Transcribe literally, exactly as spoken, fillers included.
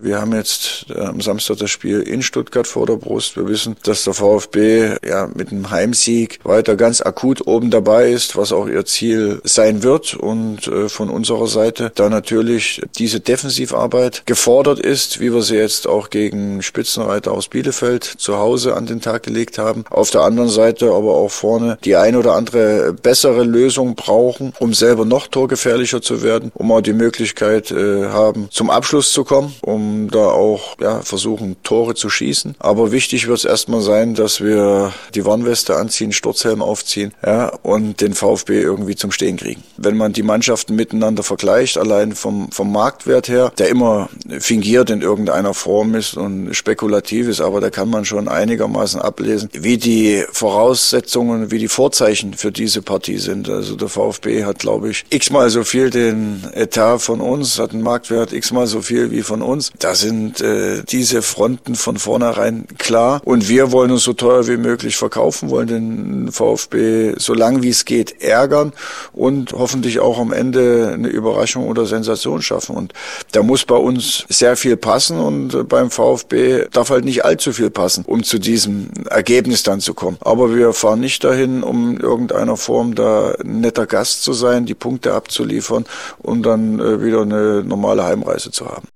Wir haben jetzt äh, am Samstag das Spiel in Stuttgart vor der Brust. Wir wissen, dass der VfB ja mit einem Heimsieg weiter ganz akut oben dabei ist, was auch ihr Ziel sein wird. Und äh, von unserer Seite da natürlich diese Defensivarbeit gefordert ist, wie wir sie jetzt auch gegen Spitzenreiter aus Bielefeld zu Hause an den Tag gelegt haben. Auf der anderen Seite aber auch vorne die ein oder andere bessere Lösung brauchen, um selber noch torgefährlicher zu werden, um auch die Möglichkeit äh, haben, zum Abschluss zu kommen, um da auch ja versuchen, Tore zu schießen. Aber wichtig wird es erstmal sein, dass wir die Warnweste anziehen, Sturzhelm aufziehen, ja, und den VfB irgendwie zum Stehen kriegen. Wenn man die Mannschaften miteinander vergleicht, allein vom, vom Marktwert her, der immer fingiert in irgendeiner Form ist und spekulativ ist, aber da kann man schon einigermaßen ablesen, wie die Voraussetzungen, wie die Vorzeichen für diese Partie sind. Also der VfB hat, glaube ich, x-mal so viel den Etat von uns, hat einen Marktwert x-mal so viel wie von uns. Da sind äh, diese Fronten von vornherein klar und wir wollen uns so teuer wie möglich verkaufen, wollen den VfB so lang wie es geht ärgern und hoffentlich auch am Ende eine Überraschung oder Sensation schaffen. Und da muss bei uns sehr viel passen und beim VfB darf halt nicht allzu viel passen, um zu diesem Ergebnis dann zu kommen. Aber wir fahren nicht dahin, um in irgendeiner Form da ein netter Gast zu sein, die Punkte abzuliefern und dann äh, wieder eine normale Heimreise zu haben.